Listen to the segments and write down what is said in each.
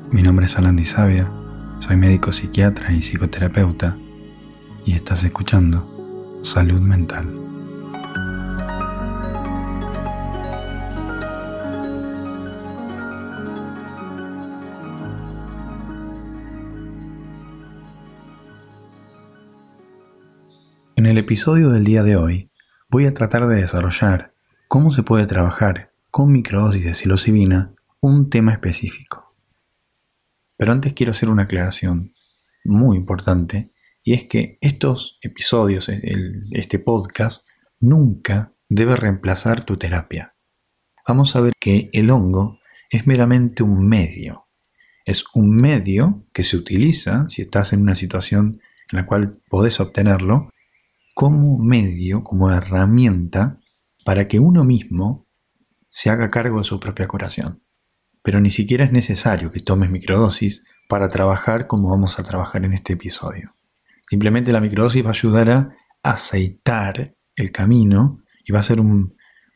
Mi nombre es Alan Di Savia, soy médico psiquiatra y psicoterapeuta y estás escuchando Salud Mental. En el episodio del día de hoy voy a tratar de desarrollar cómo se puede trabajar con microdosis de psilocibina un tema específico. Pero antes quiero hacer una aclaración muy importante, y es que estos episodios, este podcast, nunca debe reemplazar tu terapia. Vamos a ver que el hongo es meramente un medio. Es un medio que se utiliza, si estás en una situación en la cual podés obtenerlo, como medio, como herramienta, para que uno mismo se haga cargo de su propia curación. Pero ni siquiera es necesario que tomes microdosis para trabajar como vamos a trabajar en este episodio. Simplemente la microdosis va a ayudar a aceitar el camino y va a ser un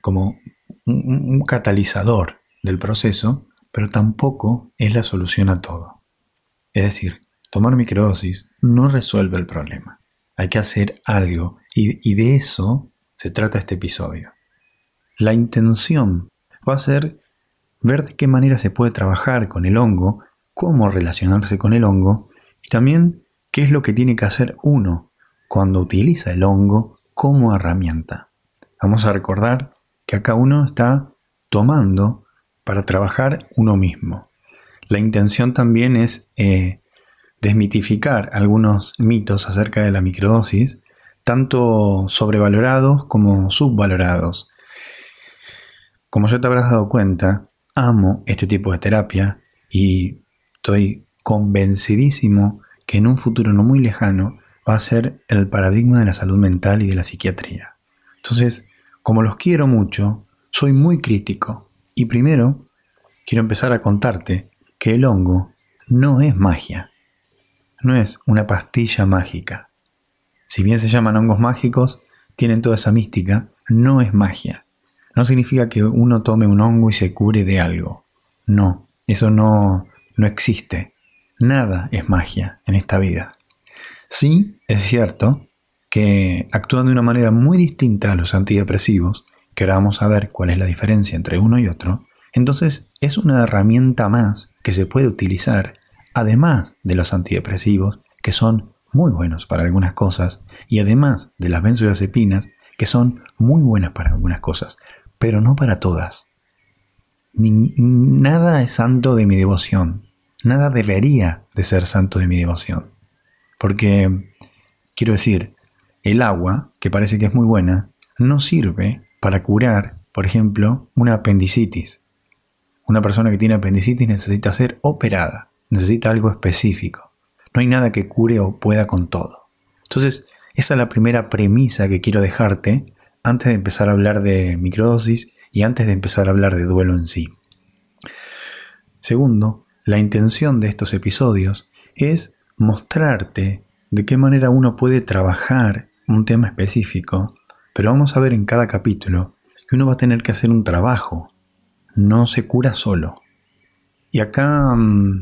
catalizador del proceso, pero tampoco es la solución a todo. Es decir, tomar microdosis no resuelve el problema. Hay que hacer algo y de eso se trata este episodio. La intención va a ser ver de qué manera se puede trabajar con el hongo, cómo relacionarse con el hongo y también qué es lo que tiene que hacer uno cuando utiliza el hongo como herramienta. Vamos a recordar que acá uno está tomando para trabajar uno mismo. La intención también es desmitificar algunos mitos acerca de la microdosis, tanto sobrevalorados como subvalorados. Como ya te habrás dado cuenta, amo este tipo de terapia y estoy convencidísimo que en un futuro no muy lejano va a ser el paradigma de la salud mental y de la psiquiatría. Entonces, como los quiero mucho, soy muy crítico y primero quiero empezar a contarte que el hongo no es magia, no es una pastilla mágica. Si bien se llaman hongos mágicos, tienen toda esa mística, no es magia. No significa que uno tome un hongo y se cure de algo. No, eso no existe. Nada es magia en esta vida. Sí, es cierto que actúan de una manera muy distinta a los antidepresivos, que ahora vamos a ver cuál es la diferencia entre uno y otro. Entonces es una herramienta más que se puede utilizar, además de los antidepresivos, que son muy buenos para algunas cosas, y además de las benzodiazepinas, que son muy buenas para algunas cosas, pero no para todas. Nada es santo de mi devoción. Nada debería de ser santo de mi devoción. Porque, quiero decir, el agua, que parece que es muy buena, no sirve para curar, por ejemplo, una apendicitis. Una persona que tiene apendicitis necesita ser operada, necesita algo específico. No hay nada que cure o pueda con todo. Entonces, esa es la primera premisa que quiero dejarte antes de empezar a hablar de microdosis y antes de empezar a hablar de duelo en sí. Segundo, la intención de estos episodios es mostrarte de qué manera uno puede trabajar un tema específico, pero vamos a ver en cada capítulo que uno va a tener que hacer un trabajo, no se cura solo. Y acá,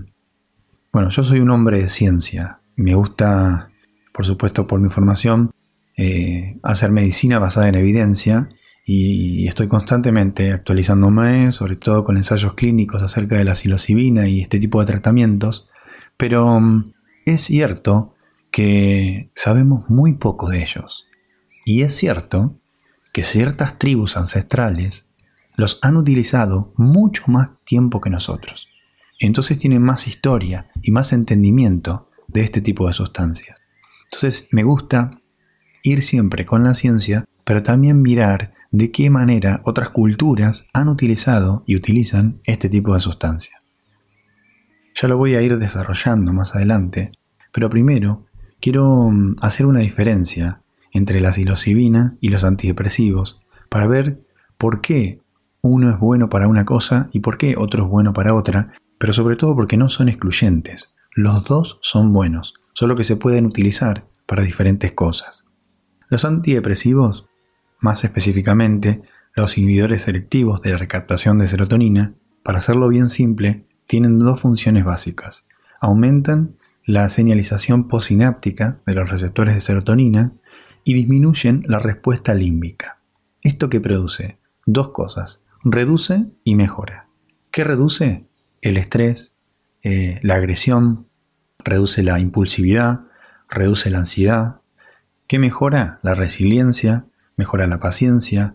yo soy un hombre de ciencia, me gusta, por supuesto por mi formación, hacer medicina basada en evidencia y estoy constantemente actualizándome, sobre todo con ensayos clínicos acerca de la psilocibina y este tipo de tratamientos, pero es cierto que sabemos muy poco de ellos y es cierto que ciertas tribus ancestrales los han utilizado mucho más tiempo que nosotros, entonces tienen más historia y más entendimiento de este tipo de sustancias. Entonces me gusta ir siempre con la ciencia, pero también mirar de qué manera otras culturas han utilizado y utilizan este tipo de sustancias. Ya lo voy a ir desarrollando más adelante, pero primero quiero hacer una diferencia entre la psilocibina y los antidepresivos para ver por qué uno es bueno para una cosa y por qué otro es bueno para otra, pero sobre todo porque no son excluyentes. Los dos son buenos, solo que se pueden utilizar para diferentes cosas. Los antidepresivos, más específicamente los inhibidores selectivos de la recaptación de serotonina, para hacerlo bien simple, tienen dos funciones básicas. Aumentan la señalización postsináptica de los receptores de serotonina y disminuyen la respuesta límbica. ¿Esto qué produce? Dos cosas. Reduce y mejora. ¿Qué reduce? El estrés, la agresión, reduce la impulsividad, reduce la ansiedad. ¿Qué mejora? La resiliencia, mejora la paciencia,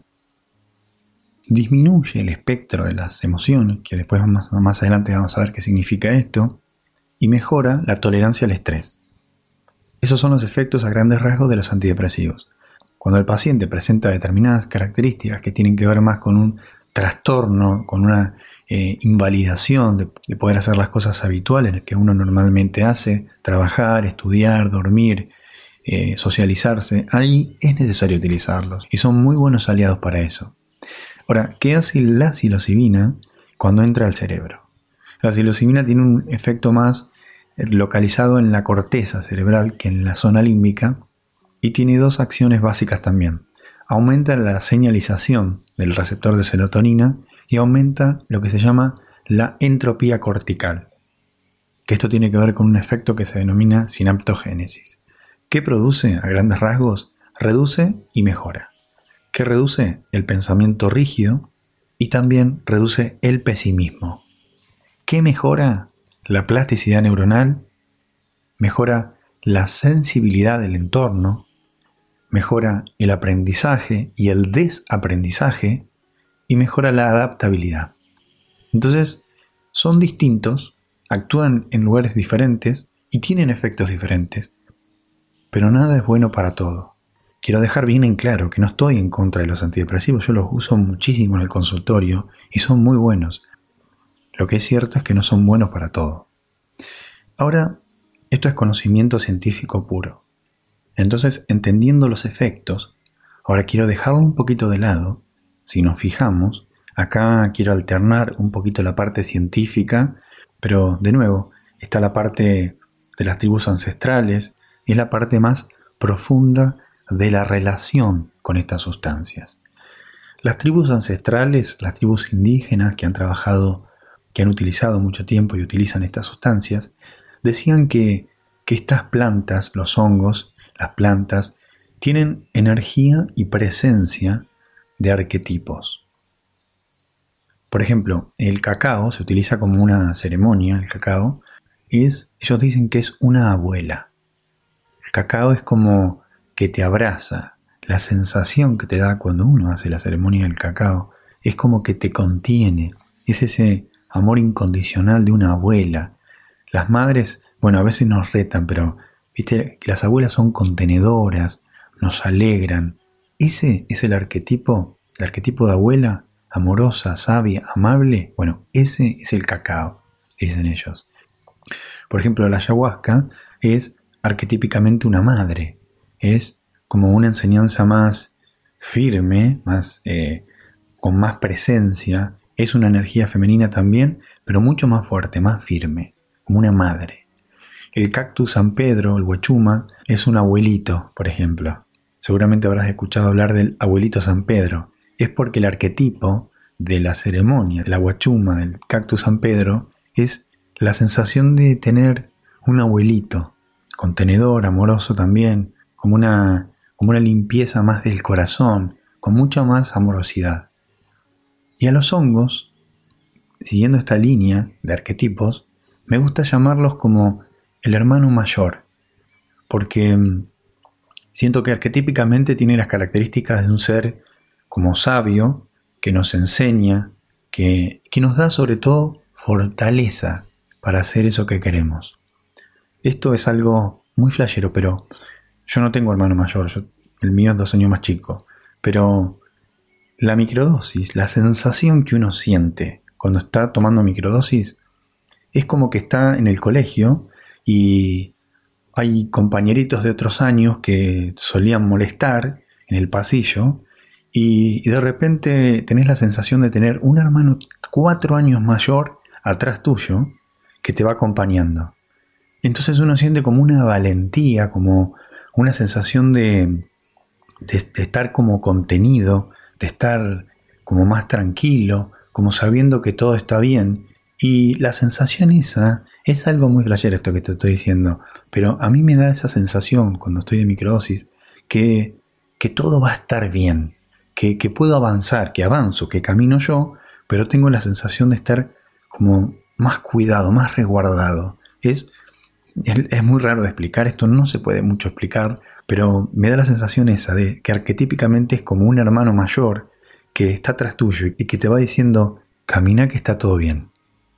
disminuye el espectro de las emociones, que después más adelante vamos a ver qué significa esto, y mejora la tolerancia al estrés. Esos son los efectos a grandes rasgos de los antidepresivos. Cuando el paciente presenta determinadas características que tienen que ver más con un trastorno, con una invalidación de poder hacer las cosas habituales que uno normalmente hace, trabajar, estudiar, dormir, socializarse, ahí es necesario utilizarlos y son muy buenos aliados para eso. Ahora, ¿qué hace la psilocibina cuando entra al cerebro? La psilocibina tiene un efecto más localizado en la corteza cerebral que en la zona límbica y tiene dos acciones básicas también. Aumenta la señalización del receptor de serotonina y aumenta lo que se llama la entropía cortical, que esto tiene que ver con un efecto que se denomina sinaptogénesis. ¿Qué produce a grandes rasgos? Reduce y mejora. ¿Qué reduce? El pensamiento rígido y también reduce el pesimismo. ¿Qué mejora? La plasticidad neuronal, mejora la sensibilidad del entorno, mejora el aprendizaje y el desaprendizaje y mejora la adaptabilidad. Entonces, son distintos, actúan en lugares diferentes y tienen efectos diferentes, pero nada es bueno para todo. Quiero dejar bien en claro que no estoy en contra de los antidepresivos, yo los uso muchísimo en el consultorio y son muy buenos. Lo que es cierto es que no son buenos para todo. Ahora, esto es conocimiento científico puro. Entonces, entendiendo los efectos, ahora quiero dejarlo un poquito de lado. Si nos fijamos, acá quiero alternar un poquito la parte científica, pero de nuevo, está la parte de las tribus ancestrales, y es la parte más profunda de la relación con estas sustancias. Las tribus ancestrales, las tribus indígenas que han trabajado, que han utilizado mucho tiempo y utilizan estas sustancias, decían que estas plantas, los hongos, las plantas, tienen energía y presencia de arquetipos. Por ejemplo, el cacao se utiliza como una ceremonia, el cacao, ellos dicen que es una abuela. El cacao es como que te abraza, la sensación que te da cuando uno hace la ceremonia del cacao es como que te contiene, es ese amor incondicional de una abuela. Las madres, bueno, a veces nos retan, pero viste que las abuelas son contenedoras, nos alegran. Ese es el arquetipo de abuela, amorosa, sabia, amable. Bueno, ese es el cacao, dicen ellos. Por ejemplo, la ayahuasca es arquetípicamente una madre. Es como una enseñanza más firme, con más presencia. Es una energía femenina también, pero mucho más fuerte, más firme, como una madre. El cactus San Pedro, el huachuma, es un abuelito, por ejemplo. Seguramente habrás escuchado hablar del abuelito San Pedro. Es porque el arquetipo de la ceremonia, de la huachuma, del cactus San Pedro, es la sensación de tener un abuelito, contenedor, amoroso también, como una limpieza más del corazón, con mucha más amorosidad. Y a los hongos, siguiendo esta línea de arquetipos, me gusta llamarlos como el hermano mayor, porque siento que arquetípicamente tiene las características de un ser como sabio, que nos enseña, que nos da sobre todo fortaleza para hacer eso que queremos. Esto es algo muy flashero, pero yo no tengo hermano mayor, el mío es 2 años más chico, pero la microdosis, la sensación que uno siente cuando está tomando microdosis, es como que está en el colegio y hay compañeritos de otros años que solían molestar en el pasillo y de repente tenés la sensación de tener un hermano 4 años mayor atrás tuyo que te va acompañando. Entonces uno siente como una valentía, como una sensación de estar como contenido, de estar como más tranquilo, como sabiendo que todo está bien Y la sensación esa es algo muy flashero esto que te estoy diciendo, pero a mí me da esa sensación cuando estoy de microdosis que todo va a estar bien, que puedo avanzar, que avanzo, que camino yo, pero tengo la sensación de estar como más cuidado, más resguardado. Es muy raro de explicar, esto no se puede mucho explicar, pero me da la sensación esa de que arquetípicamente es como un hermano mayor que está atrás tuyo y que te va diciendo, camina que está todo bien.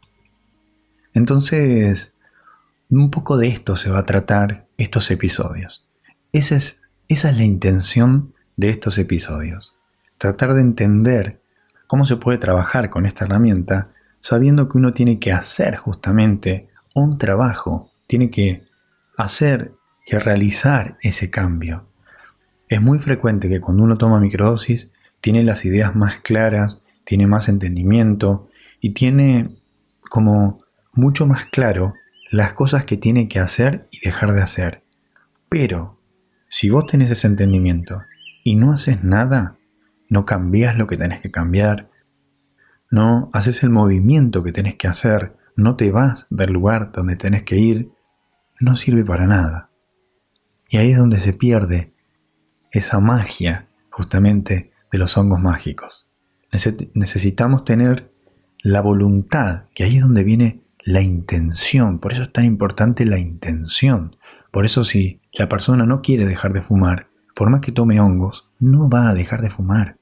Entonces, un poco de esto se va a tratar estos episodios. Esa es la intención de estos episodios. Tratar de entender cómo se puede trabajar con esta herramienta sabiendo que uno tiene que hacer justamente un trabajo, tiene que hacer y realizar ese cambio. Es muy frecuente que cuando uno toma microdosis tiene las ideas más claras, tiene más entendimiento y tiene como mucho más claro las cosas que tiene que hacer y dejar de hacer. Pero si vos tenés ese entendimiento y no haces nada, no cambias lo que tenés que cambiar, no haces el movimiento que tenés que hacer, no te vas del lugar donde tenés que ir, no sirve para nada. Y ahí es donde se pierde esa magia justamente de los hongos mágicos. Necesitamos tener la voluntad, que ahí es donde viene la intención. Por eso es tan importante la intención. Por eso si la persona no quiere dejar de fumar, por más que tome hongos, no va a dejar de fumar.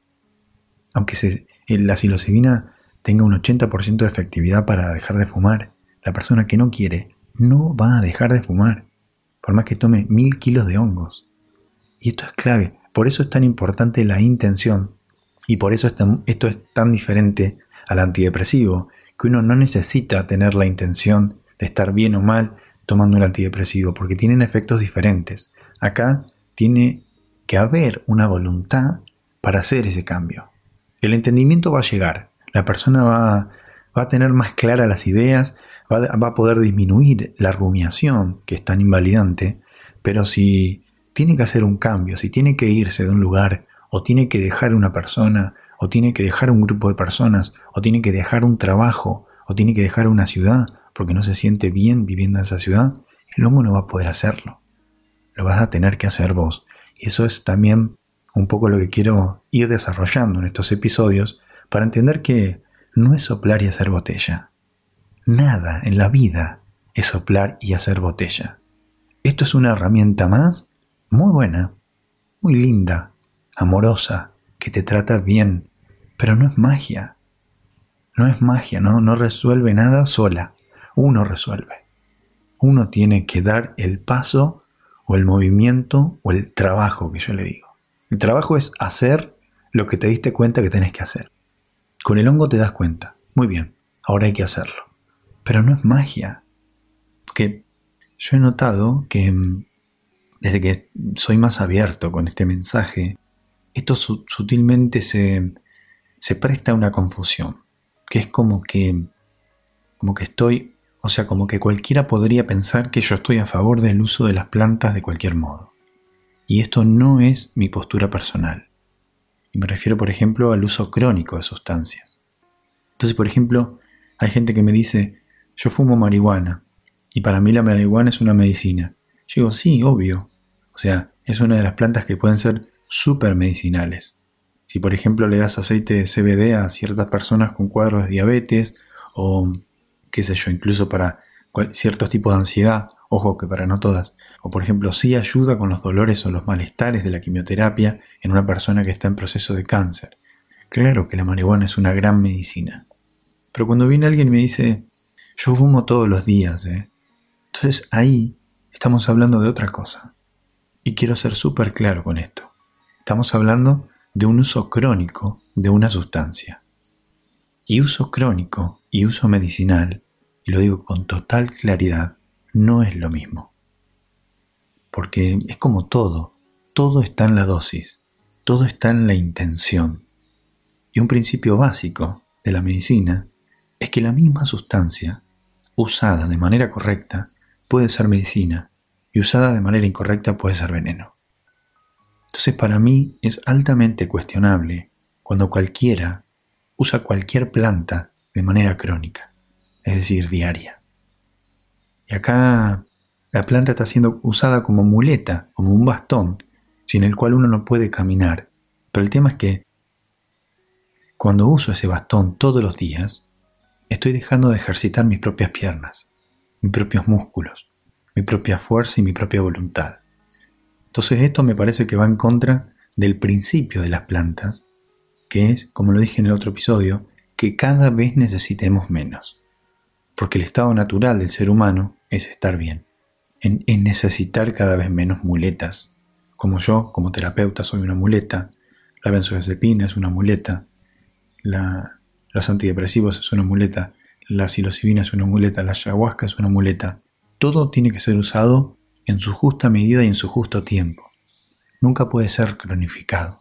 Aunque la psilocibina tenga un 80% de efectividad para dejar de fumar, la persona que no quiere no va a dejar de fumar, por más que tome 1000 kilos de hongos. Y esto es clave. Por eso es tan importante la intención. Y por eso esto es tan diferente al antidepresivo, que uno no necesita tener la intención de estar bien o mal tomando un antidepresivo, porque tienen efectos diferentes. Acá tiene que haber una voluntad para hacer ese cambio. El entendimiento va a llegar, la persona va a tener más claras las ideas, va a poder disminuir la rumiación, que es tan invalidante, pero si tiene que hacer un cambio, si tiene que irse de un lugar, o tiene que dejar una persona, o tiene que dejar un grupo de personas, o tiene que dejar un trabajo, o tiene que dejar una ciudad, porque no se siente bien viviendo en esa ciudad, el hongo no va a poder hacerlo. Lo vas a tener que hacer vos. Y eso es también un poco lo que quiero ir desarrollando en estos episodios para entender que no es soplar y hacer botella. Nada en la vida es soplar y hacer botella. Esto es una herramienta más muy buena, muy linda, amorosa, que te trata bien, pero no es magia. No es magia, no resuelve nada sola. Uno resuelve. Uno tiene que dar el paso o el movimiento o el trabajo que yo le digo. El trabajo es hacer lo que te diste cuenta que tenés que hacer. Con el hongo te das cuenta. Muy bien, ahora hay que hacerlo. Pero no es magia. Porque yo he notado que desde que soy más abierto con este mensaje, esto sutilmente se presta a una confusión. Que es como que estoy, o sea, como que cualquiera podría pensar que yo estoy a favor del uso de las plantas de cualquier modo. Y esto no es mi postura personal. Y me refiero, por ejemplo, al uso crónico de sustancias. Entonces, por ejemplo, hay gente que me dice, yo fumo marihuana, y para mí la marihuana es una medicina. Yo digo, sí, obvio. O sea, es una de las plantas que pueden ser súper medicinales. Si, por ejemplo, le das aceite de CBD a ciertas personas con cuadros de diabetes, o qué sé yo, incluso para ciertos tipos de ansiedad, ojo que para no todas, o por ejemplo, sí ayuda con los dolores o los malestares de la quimioterapia en una persona que está en proceso de cáncer. Claro que la marihuana es una gran medicina. Pero cuando viene alguien y me dice, yo fumo todos los días, entonces ahí estamos hablando de otra cosa. Y quiero ser súper claro con esto. Estamos hablando de un uso crónico de una sustancia. Y uso crónico y uso medicinal, y lo digo con total claridad, no es lo mismo. Porque es como todo está en la dosis, todo está en la intención. Y un principio básico de la medicina es que la misma sustancia, usada de manera correcta, puede ser medicina, y usada de manera incorrecta puede ser veneno. Entonces para mí es altamente cuestionable cuando cualquiera usa cualquier planta de manera crónica. es decir, diaria. Y acá la planta está siendo usada como muleta, como un bastón, sin el cual uno no puede caminar. Pero el tema es que cuando uso ese bastón todos los días, estoy dejando de ejercitar mis propias piernas, mis propios músculos, mi propia fuerza y mi propia voluntad. Entonces esto me parece que va en contra del principio de las plantas, que es, como lo dije en el otro episodio, que cada vez necesitemos menos. Porque el estado natural del ser humano es estar bien, en necesitar cada vez menos muletas. Como yo, como terapeuta, soy una muleta, la benzodiazepina es una muleta, los antidepresivos es una muleta, la psilocibina es una muleta, la ayahuasca es una muleta. Todo tiene que ser usado en su justa medida y en su justo tiempo. Nunca puede ser cronificado.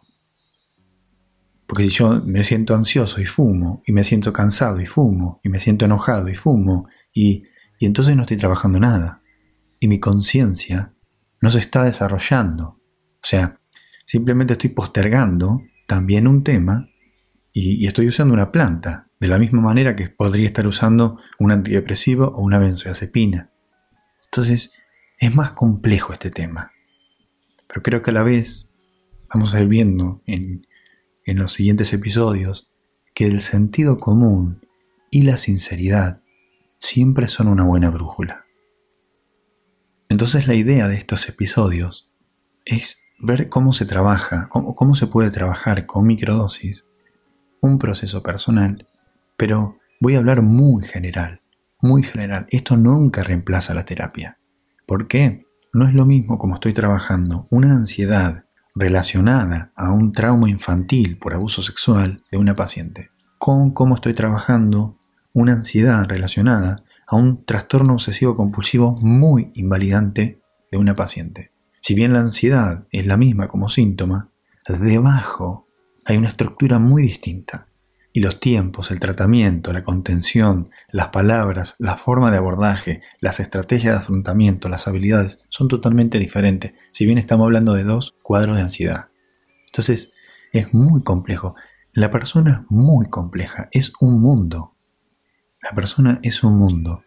Porque si yo me siento ansioso y fumo, y me siento cansado y fumo, y me siento enojado y fumo, y entonces no estoy trabajando nada. Y mi conciencia no se está desarrollando. O sea, simplemente estoy postergando también un tema y estoy usando una planta, de la misma manera que podría estar usando un antidepresivo o una benzodiazepina. Entonces, es más complejo este tema. Pero creo que a la vez vamos a ir viendo en los siguientes episodios que el sentido común y la sinceridad siempre son una buena brújula. Entonces la idea de estos episodios es ver cómo se trabaja, cómo se puede trabajar con microdosis un proceso personal, pero voy a hablar muy general, muy general. Esto nunca reemplaza la terapia. ¿Por qué? No es lo mismo como estoy trabajando una ansiedad relacionada a un trauma infantil por abuso sexual de una paciente, con cómo estoy trabajando una ansiedad relacionada a un trastorno obsesivo compulsivo muy invalidante de una paciente. Si bien la ansiedad es la misma como síntoma, debajo hay una estructura muy distinta. Y los tiempos, el tratamiento, la contención, las palabras, la forma de abordaje, las estrategias de afrontamiento, las habilidades son totalmente diferentes, si bien estamos hablando de dos cuadros de ansiedad. Entonces, es muy complejo. La persona es muy compleja, es un mundo. La persona es un mundo.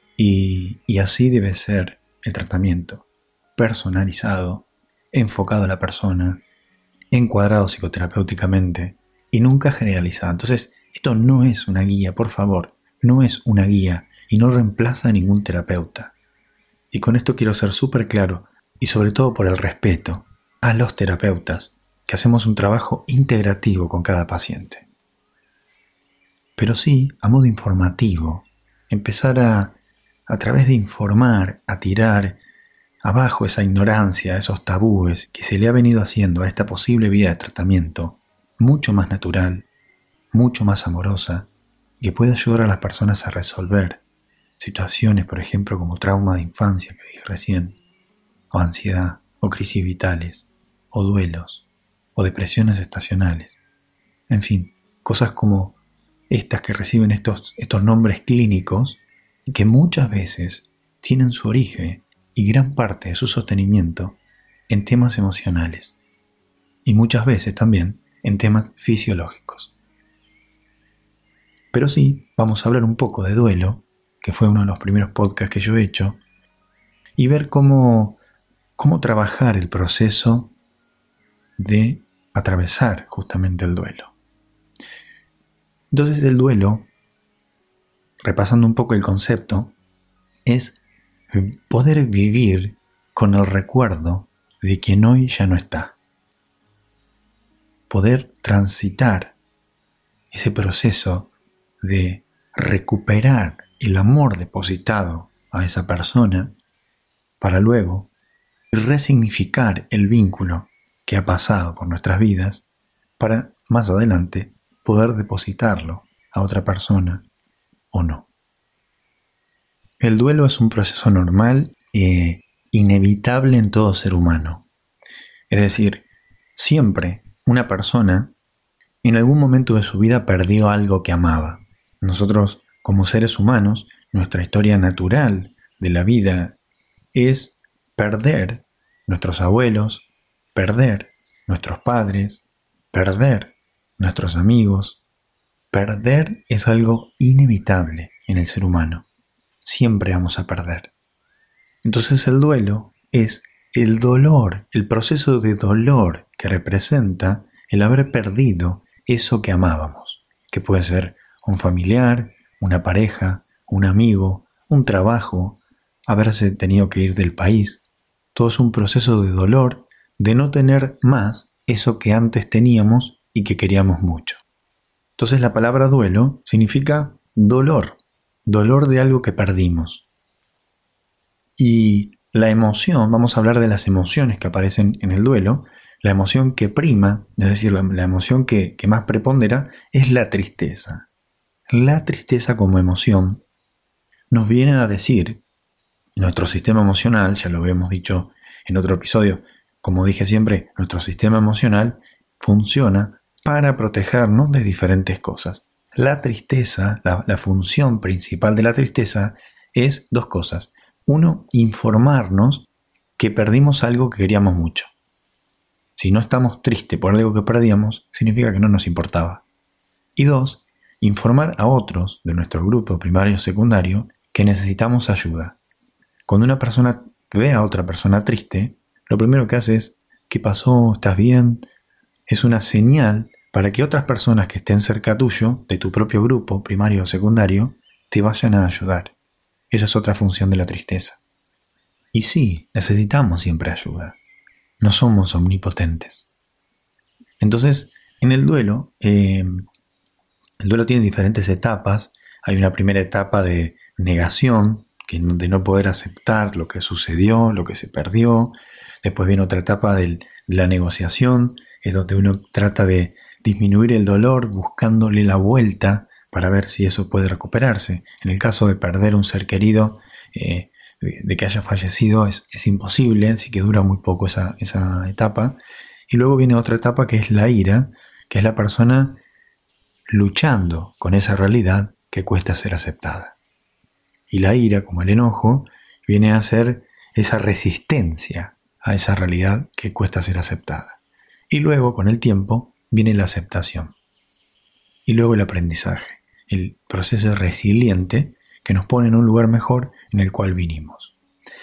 Y así debe ser el tratamiento. Personalizado, enfocado a la persona, encuadrado psicoterapéuticamente y nunca generalizado. Entonces, esto no es una guía, por favor, no es una guía y no reemplaza a ningún terapeuta. Y con esto quiero ser súper claro, y sobre todo por el respeto a los terapeutas, que hacemos un trabajo integrativo con cada paciente. Pero sí, a modo informativo, empezar a través de informar, a tirar abajo esa ignorancia, esos tabúes que se le ha venido haciendo a esta posible vía de tratamiento, mucho más natural, mucho más amorosa, que puede ayudar a las personas a resolver situaciones, por ejemplo, como trauma de infancia que dije recién, o ansiedad, o crisis vitales, o duelos, o depresiones estacionales. En fin, cosas como estas que reciben estos nombres clínicos y que muchas veces tienen su origen y gran parte de su sostenimiento en temas emocionales y muchas veces también en temas fisiológicos. Pero sí, vamos a hablar un poco de duelo, que fue uno de los primeros podcasts que yo he hecho, y ver cómo trabajar el proceso de atravesar justamente el duelo. Entonces el duelo, repasando un poco el concepto, es poder vivir con el recuerdo de quien hoy ya no está. Poder transitar ese proceso de recuperar el amor depositado a esa persona para luego resignificar el vínculo que ha pasado por nuestras vidas para más adelante poder depositarlo a otra persona o no. El duelo es un proceso normal e inevitable en todo ser humano. Es decir, siempre una persona en algún momento de su vida perdió algo que amaba. Nosotros, como seres humanos, nuestra historia natural de la vida es perder nuestros abuelos, perder nuestros padres, perder nuestros amigos. Perder es algo inevitable. en el ser humano. Siempre vamos a perder. Entonces el duelo es el dolor, el proceso de dolor que representa el haber perdido eso que amábamos, que puede ser un familiar, una pareja, un amigo, un trabajo, haberse tenido que ir del país. Todo es un proceso de dolor de no tener más eso que antes teníamos y que queríamos mucho. Entonces la palabra duelo significa dolor, dolor de algo que perdimos. Y la emoción, vamos a hablar de las emociones que aparecen en el duelo, la emoción que prima, es decir, la emoción que más prepondera, es la tristeza. La tristeza como emoción nos viene a decir, nuestro sistema emocional, ya lo habíamos dicho en otro episodio, como dije siempre, nuestro sistema emocional funciona para protegernos de diferentes cosas. La tristeza, la función principal de la tristeza es dos cosas. Uno, informarnos que perdimos algo que queríamos mucho. Si no estamos tristes por algo que perdíamos, significa que no nos importaba. Y dos, informar a otros de nuestro grupo primario o secundario que necesitamos ayuda. Cuando una persona ve a otra persona triste, lo primero que hace es, ¿qué pasó? ¿Estás bien? Es una señal para que otras personas que estén cerca tuyo, de tu propio grupo primario o secundario, te vayan a ayudar. Esa es otra función de la tristeza. Y sí, necesitamos siempre ayuda. No somos omnipotentes. Entonces, en el duelo tiene diferentes etapas. Hay una primera etapa de negación, de no poder aceptar lo que sucedió, lo que se perdió. Después viene otra etapa de la negociación, es donde uno trata de disminuir el dolor buscándole la vuelta para ver si eso puede recuperarse. En el caso de perder un ser querido, de que haya fallecido, es imposible, así que dura muy poco esa etapa. Y luego viene otra etapa que es la ira, que es la persona luchando con esa realidad que cuesta ser aceptada. Y la ira, como el enojo, viene a ser esa resistencia a esa realidad que cuesta ser aceptada. Y luego, con el tiempo, viene la aceptación. Y luego el aprendizaje, el proceso resiliente que nos pone en un lugar mejor en el cual vinimos.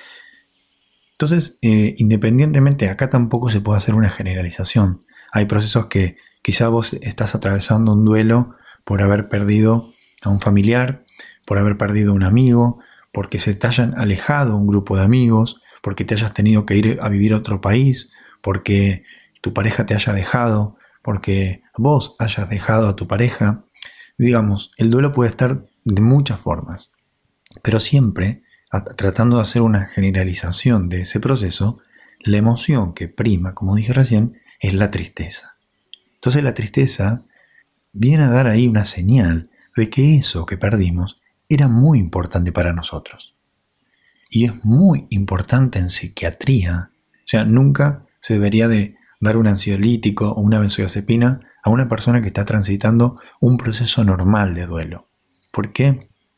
Entonces, independientemente, acá tampoco se puede hacer una generalización. Hay procesos que quizá vos estás atravesando un duelo por haber perdido a un familiar, por haber perdido a un amigo, porque se te hayan alejado un grupo de amigos, porque te hayas tenido que ir a vivir a otro país, porque tu pareja te haya dejado, porque vos hayas dejado a tu pareja. Digamos, el duelo puede estar de muchas formas, pero siempre, tratando de hacer una generalización de ese proceso, la emoción que prima, como dije recién, es la tristeza. Entonces la tristeza viene a dar ahí una señal de que eso que perdimos era muy importante para nosotros. Y es muy importante en psiquiatría. O sea, nunca se debería de dar un ansiolítico o una benzodiazepina a una persona que está transitando un proceso normal de duelo. Porque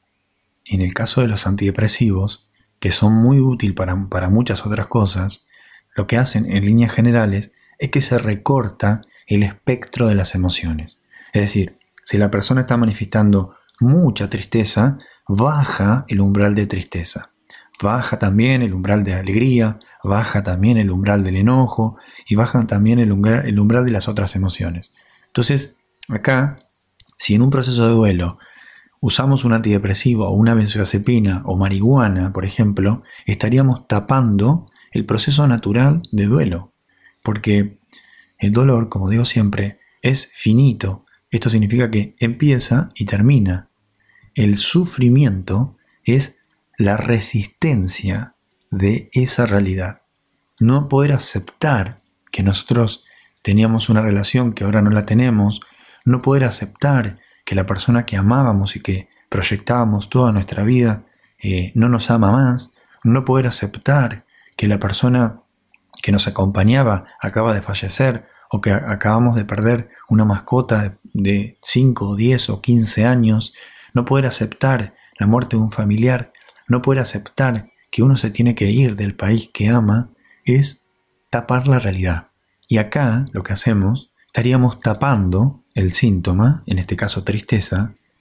en el caso de los antidepresivos, que son muy útiles para muchas otras cosas, lo que hacen en líneas generales es que se recorta el espectro de las emociones. Es decir, si la persona está manifestando mucha tristeza, baja el umbral de tristeza. Baja también el umbral de alegría, baja también el umbral del enojo y baja también el umbral de las otras emociones. Entonces, acá, si en un proceso de duelo usamos un antidepresivo o una benzodiazepina o marihuana, por ejemplo, estaríamos tapando el proceso natural de duelo. Porque el dolor, como digo siempre, es finito. Esto significa que empieza y termina. El sufrimiento es la resistencia de esa realidad. No poder aceptar que nosotros teníamos una relación que ahora no la tenemos, no poder aceptar que la persona que amábamos y que proyectábamos toda nuestra vida no nos ama más, no poder aceptar que la persona que nos acompañaba acaba de fallecer o que acabamos de perder una mascota de 5, 10 o 15 años, no poder aceptar la muerte de un familiar, no poder aceptar que uno se tiene que ir del país que ama, es tapar la realidad. Y acá lo que hacemos, estaríamos tapando el síntoma, en este caso tristeza,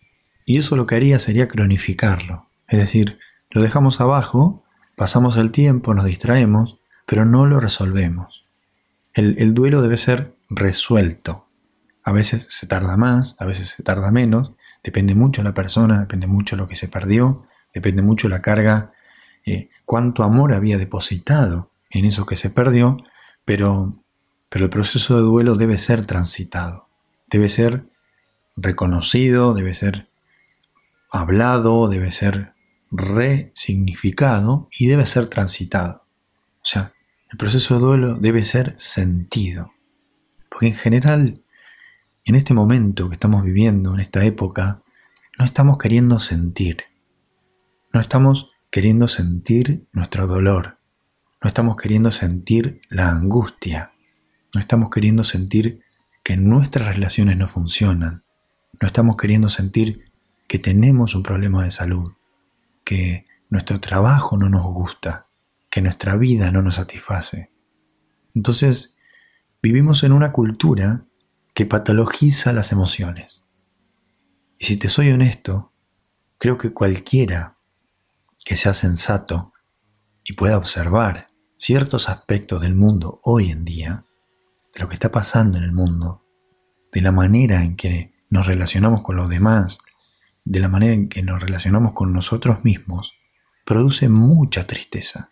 Y eso lo que haría sería cronificarlo. Es decir, lo dejamos abajo, pasamos el tiempo, nos distraemos, pero no lo resolvemos. El duelo debe ser resuelto. A veces se tarda más, a veces se tarda menos, depende mucho de la persona, depende mucho de lo que se perdió, depende mucho de la carga, cuánto amor había depositado en eso que se perdió, pero el proceso de duelo debe ser transitado, debe ser reconocido, debe ser hablado, debe ser resignificado y debe ser transitado. O sea, el proceso de duelo debe ser sentido. Porque en general, en este momento que estamos viviendo, en esta época, no estamos queriendo sentir. No estamos queriendo sentir nuestro dolor. No estamos queriendo sentir la angustia. No estamos queriendo sentir que nuestras relaciones no funcionan. No estamos queriendo sentir que tenemos un problema de salud, que nuestro trabajo no nos gusta, que nuestra vida no nos satisface. Entonces, vivimos en una cultura que patologiza las emociones. Y si te soy honesto, creo que cualquiera que sea sensato y pueda observar ciertos aspectos del mundo hoy en día, de lo que está pasando en el mundo, de la manera en que nos relacionamos con los demás, de la manera en que nos relacionamos con nosotros mismos, produce mucha tristeza.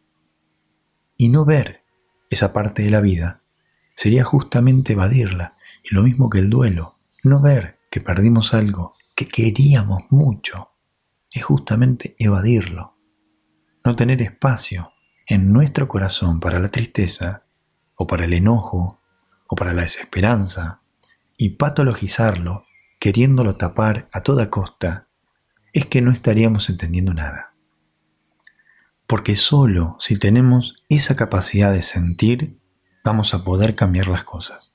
Y no ver esa parte de la vida sería justamente evadirla. Y lo mismo que el duelo, no ver que perdimos algo que queríamos mucho, es justamente evadirlo. No tener espacio en nuestro corazón para la tristeza, o para el enojo, o para la desesperanza, y patologizarlo, queriéndolo tapar a toda costa, es que no estaríamos entendiendo nada. Porque solo si tenemos esa capacidad de sentir, vamos a poder cambiar las cosas.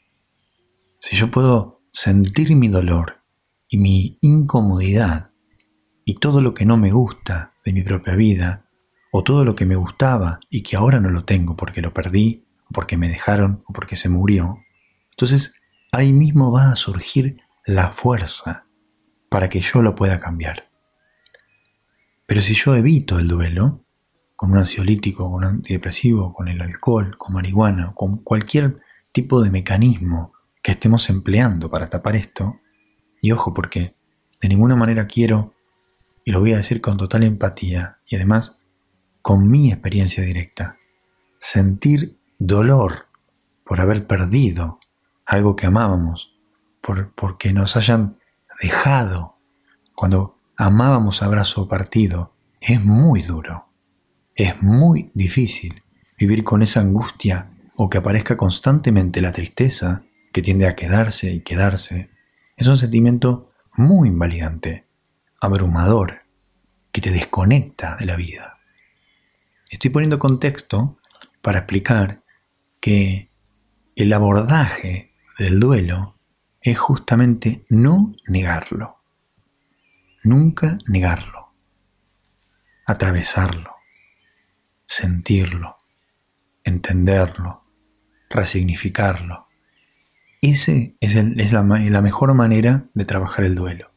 Si yo puedo sentir mi dolor y mi incomodidad y todo lo que no me gusta de mi propia vida, o todo lo que me gustaba y que ahora no lo tengo porque lo perdí, o porque me dejaron, o porque se murió, entonces ahí mismo va a surgir la fuerza para que yo lo pueda cambiar. Pero si yo evito el duelo, con un ansiolítico, con un antidepresivo, con el alcohol, con marihuana, con cualquier tipo de mecanismo que estemos empleando para tapar esto, y ojo, porque de ninguna manera quiero, y lo voy a decir con total empatía, y además con mi experiencia directa, sentir dolor por haber perdido algo que amábamos, porque nos hayan dejado cuando amábamos a brazo partido, es muy duro. Es muy difícil vivir con esa angustia o que aparezca constantemente la tristeza que tiende a quedarse y quedarse. Es un sentimiento muy invalidante, abrumador, que te desconecta de la vida. Estoy poniendo contexto para explicar que el abordaje del duelo es justamente no negarlo. Nunca negarlo. Atravesarlo. Sentirlo, entenderlo, resignificarlo. Ese es la mejor manera de trabajar el duelo.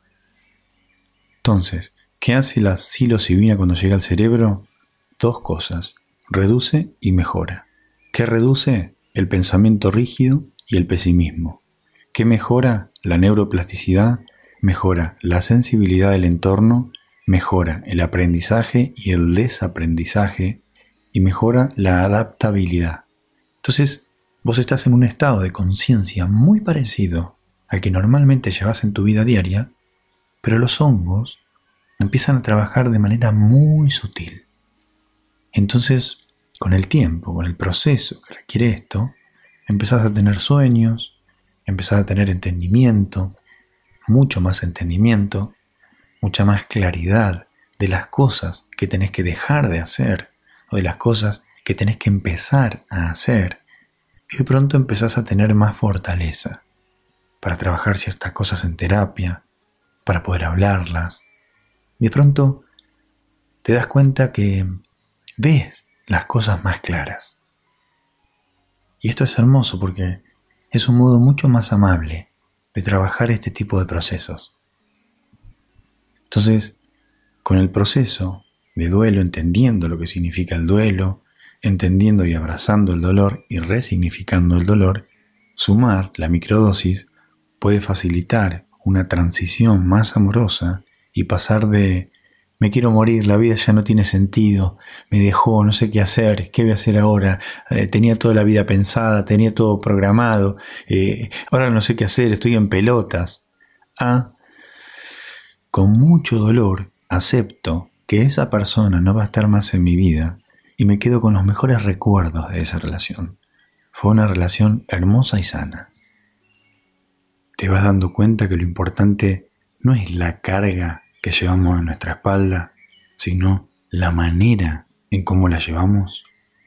Entonces, ¿qué hace la psilocibina cuando llega al cerebro? Dos cosas, reduce y mejora. ¿Qué reduce? El pensamiento rígido y el pesimismo. ¿Qué mejora? La neuroplasticidad, mejora la sensibilidad del entorno, mejora el aprendizaje y el desaprendizaje y mejora la adaptabilidad. Entonces, vos estás en un estado de conciencia muy parecido al que normalmente llevas en tu vida diaria, pero los hongos empiezan a trabajar de manera muy sutil. Entonces, con el tiempo, con el proceso que requiere esto, empezás a tener sueños, empezás a tener entendimiento, mucho más entendimiento, mucha más claridad de las cosas que tenés que dejar de hacer o de las cosas que tenés que empezar a hacer. Y de pronto empezás a tener más fortaleza para trabajar ciertas cosas en terapia, para poder hablarlas. Y de pronto te das cuenta que ves las cosas más claras. Y esto es hermoso porque es un modo mucho más amable de trabajar este tipo de procesos. Entonces, con el proceso de duelo, entendiendo lo que significa el duelo, entendiendo y abrazando el dolor y resignificando el dolor, sumar la microdosis puede facilitar una transición más amorosa y pasar de me quiero morir, la vida ya no tiene sentido, me dejó, no sé qué hacer, qué voy a hacer ahora, tenía toda la vida pensada, tenía todo programado, ahora no sé qué hacer, estoy en pelotas, a con mucho dolor acepto que esa persona no va a estar más en mi vida y me quedo con los mejores recuerdos de esa relación. Fue una relación hermosa y sana. Te vas dando cuenta que lo importante no es la carga que llevamos en nuestra espalda, sino la manera en cómo la llevamos.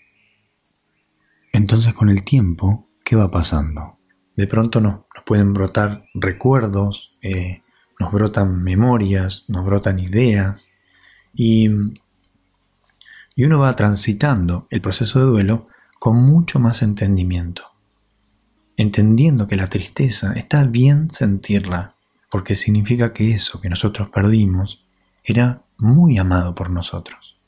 Entonces con el tiempo, ¿qué va pasando? De pronto nos pueden brotar recuerdos, nos brotan memorias, nos brotan ideas y uno va transitando el proceso de duelo con mucho más entendimiento. Entendiendo que la tristeza está bien sentirla, porque significa que eso que nosotros perdimos era muy amado por nosotros.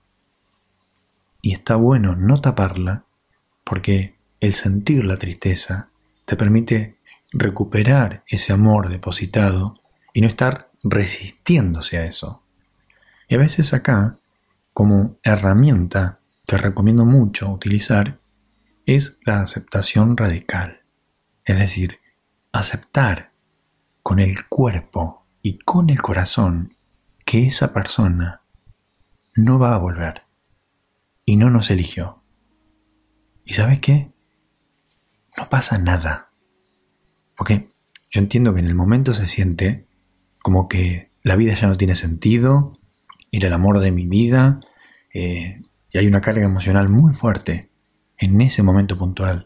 Y está bueno no taparla, porque el sentir la tristeza te permite recuperar ese amor depositado y no estar resistiéndose a eso. Y a veces acá, como herramienta que recomiendo mucho utilizar, es la aceptación radical. Es decir, aceptar con el cuerpo y con el corazón que esa persona no va a volver y no nos eligió. ¿Y sabes qué? No pasa nada. Porque yo entiendo que en el momento se siente como que la vida ya no tiene sentido, era el amor de mi vida, y hay una carga emocional muy fuerte en ese momento puntual.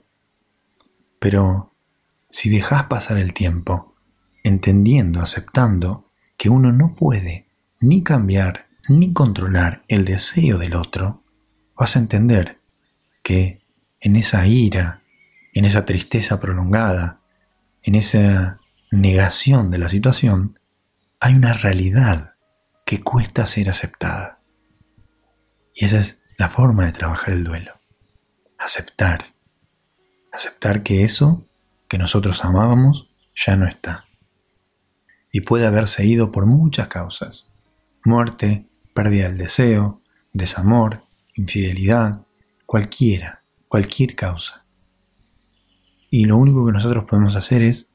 Pero si dejas pasar el tiempo, entendiendo, aceptando que uno no puede ni cambiar ni controlar el deseo del otro, vas a entender que en esa ira, en esa tristeza prolongada, en esa negación de la situación, hay una realidad que cuesta ser aceptada. Y esa es la forma de trabajar el duelo. Aceptar. Aceptar que eso que nosotros amábamos ya no está. Y puede haberse ido por muchas causas. Muerte, pérdida del deseo, desamor, infidelidad, cualquier causa. Y lo único que nosotros podemos hacer es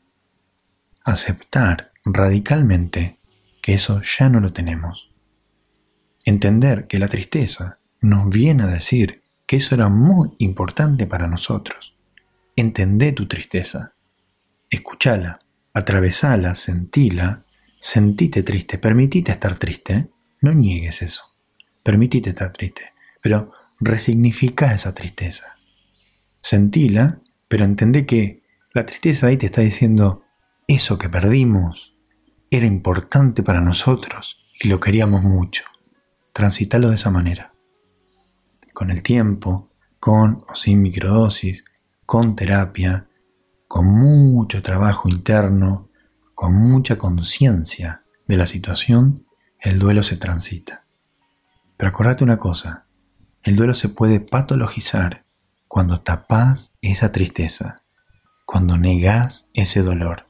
aceptar radicalmente que eso ya no lo tenemos. Entender que la tristeza nos viene a decir que eso era muy importante para nosotros. Entendé tu tristeza, escúchala, atravesala, sentila, sentite triste, permitite estar triste, no niegues eso, permitite estar triste, pero resignifica esa tristeza. Sentila, pero entendé que la tristeza ahí te está diciendo eso que perdimos era importante para nosotros y lo queríamos mucho. Transitalo de esa manera. Con el tiempo, con o sin microdosis, con terapia, con mucho trabajo interno, con mucha conciencia de la situación, el duelo se transita. Pero acordate una cosa, el duelo se puede patologizar cuando tapás esa tristeza, cuando negás ese dolor.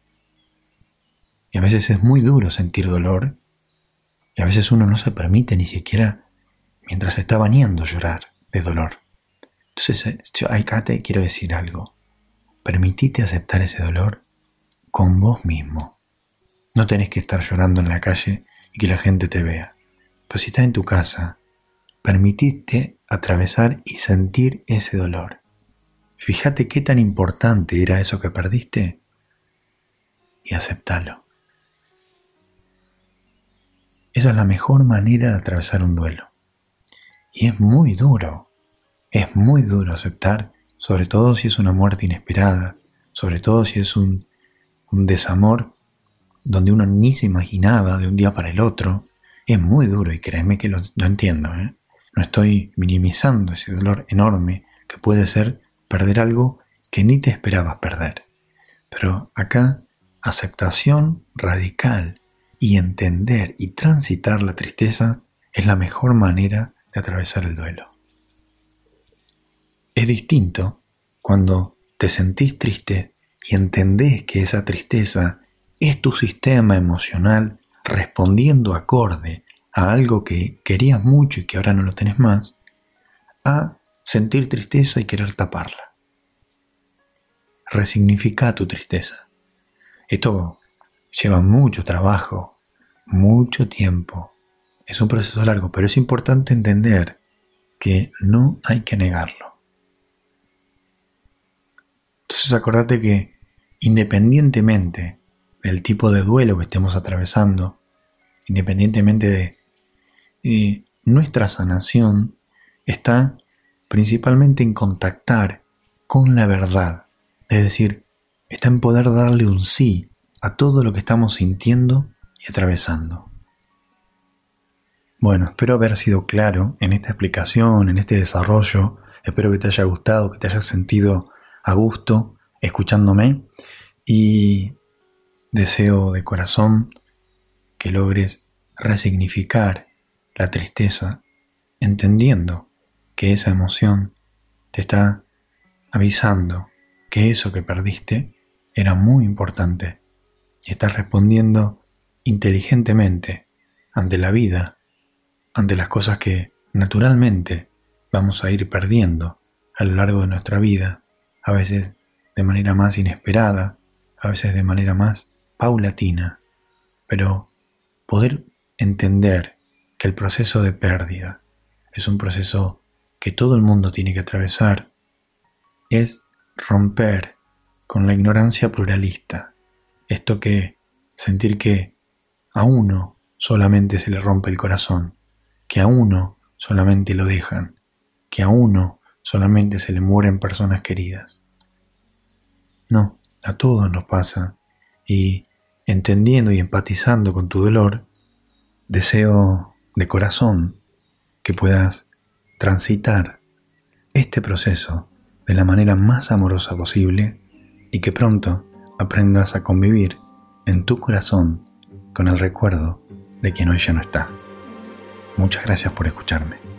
Y a veces es muy duro sentir dolor, y a veces uno no se permite ni siquiera mientras se está bañando llorar de dolor. Entonces, yo acá te quiero decir algo. Permitite aceptar ese dolor con vos mismo. No tenés que estar llorando en la calle y que la gente te vea. Pero si estás en tu casa, permitite atravesar y sentir ese dolor. Fíjate qué tan importante era eso que perdiste y aceptalo. Esa es la mejor manera de atravesar un duelo. Y es muy duro aceptar, sobre todo si es una muerte inesperada, sobre todo si es un desamor donde uno ni se imaginaba de un día para el otro. Es muy duro y créeme que lo entiendo, No estoy minimizando ese dolor enorme que puede ser perder algo que ni te esperabas perder. Pero acá, aceptación radical y entender y transitar la tristeza es la mejor manera de atravesar el duelo. Es distinto cuando te sentís triste y entendés que esa tristeza es tu sistema emocional respondiendo acorde a algo que querías mucho y que ahora no lo tenés más, a sentir tristeza y querer taparla. Resignifica tu tristeza. Esto lleva mucho trabajo, mucho tiempo. Es un proceso largo, pero es importante entender que no hay que negarlo. Entonces acordate que independientemente del tipo de duelo que estemos atravesando, independientemente de nuestra sanación, está principalmente en contactar con la verdad. Es decir, está en poder darle un sí a todo lo que estamos sintiendo y atravesando. Bueno, espero haber sido claro en esta explicación, en este desarrollo. Espero que te haya gustado, que te hayas sentido a gusto escuchándome y deseo de corazón que logres resignificar la tristeza, entendiendo que esa emoción te está avisando que eso que perdiste era muy importante y estás respondiendo inteligentemente ante la vida, ante las cosas que naturalmente vamos a ir perdiendo a lo largo de nuestra vida, a veces de manera más inesperada, a veces de manera más paulatina, pero poder entender que el proceso de pérdida es un proceso que todo el mundo tiene que atravesar, es romper con la ignorancia pluralista. Esto que sentir que a uno solamente se le rompe el corazón, que a uno solamente lo dejan, que a uno solamente se le mueren personas queridas. No, a todos nos pasa, y entendiendo y empatizando con tu dolor, deseo de corazón que puedas transitar este proceso de la manera más amorosa posible y que pronto aprendas a convivir en tu corazón con el recuerdo de quien hoy ya no está. Muchas gracias por escucharme.